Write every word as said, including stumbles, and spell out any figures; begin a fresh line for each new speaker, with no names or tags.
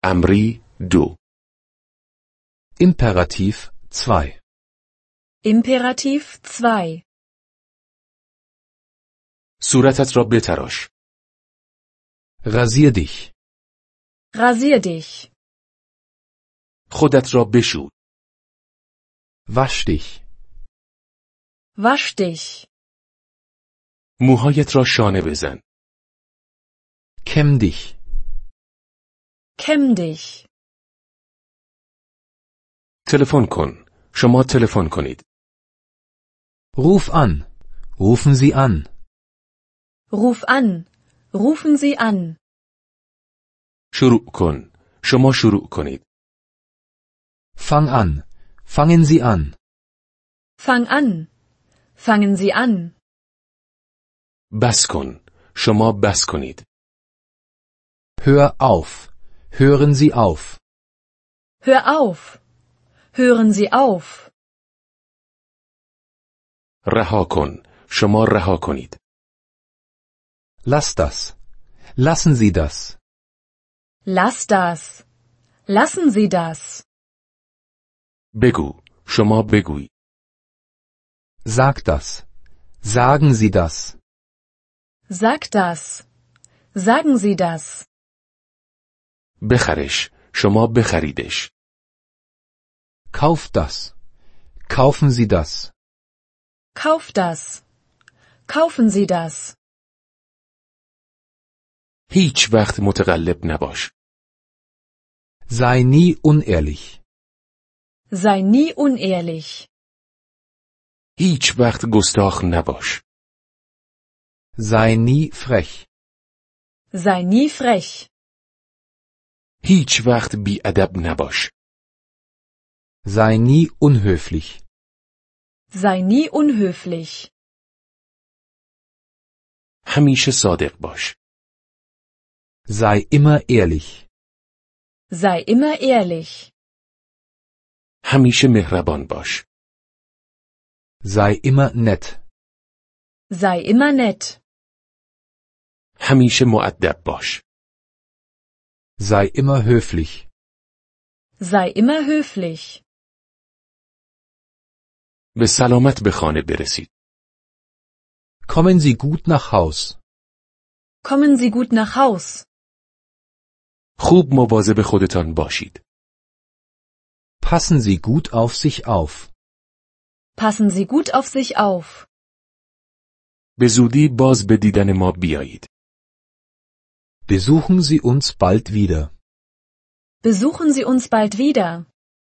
امری دو.
Imperativ zwei.
Imperativ zwei.
صورتت را بتراش.
Rasier dich.
Rasier dich.
خودت را بشور.
Wasch dich.
Wasch dich.
موهایت را شانه بزن.
Kämm dich.
Kämm dich.
تلفن کن. شما تلفن کنید.
Ruf an. Rufen Sie an.
Ruf an. Rufen Sie an.
شروع کن. شما شروع کنید.
Fang an. Fangen Sie an.
Fang an. Fangen Sie an.
بس کن. شما بس کنید.
Hör auf. Hören Sie auf.
Hör auf. Hören Sie auf.
رها کن. شما رها کنید.
Lass das. Lassen Sie das.
Lass das. Lassen Sie das.
بگو. شما بگوی.
Sag das. Sagen Sie das.
Sag das. Sagen Sie das.
بخرش. شما بخریدش.
Kauf das. Kaufen Sie das.
Kauf das. Kaufen Sie das.
هیچ وقت متقلب نباش.
Sei nie unehrlich.
Sei nie unehrlich.
هیچ وقت گستاخ نباش.
Sei nie frech.
Sei nie frech.
هیچ وقت بی‌ادب نباش.
Sei nie unhöflich.
Sei nie unhöflich.
همیشه صادق باش.
Sei immer ehrlich.
Sei immer ehrlich.
همیشه مهربان باش.
Sei immer nett.
Sei immer nett.
همیشه مؤدب باش.
Sei immer höflich.
Sei immer höflich.
به سلامت به خانه برسید.
Kommen Sie gut nach Haus.
Kommen Sie gut nach Haus.
خوب مواظب خودتان باشید.
Passen Sie gut auf sich auf.
Passen Sie gut auf sich auf.
به زودی باز به دیدن ما بیایید.
Besuchen Sie uns bald wieder.
Besuchen Sie uns bald wieder.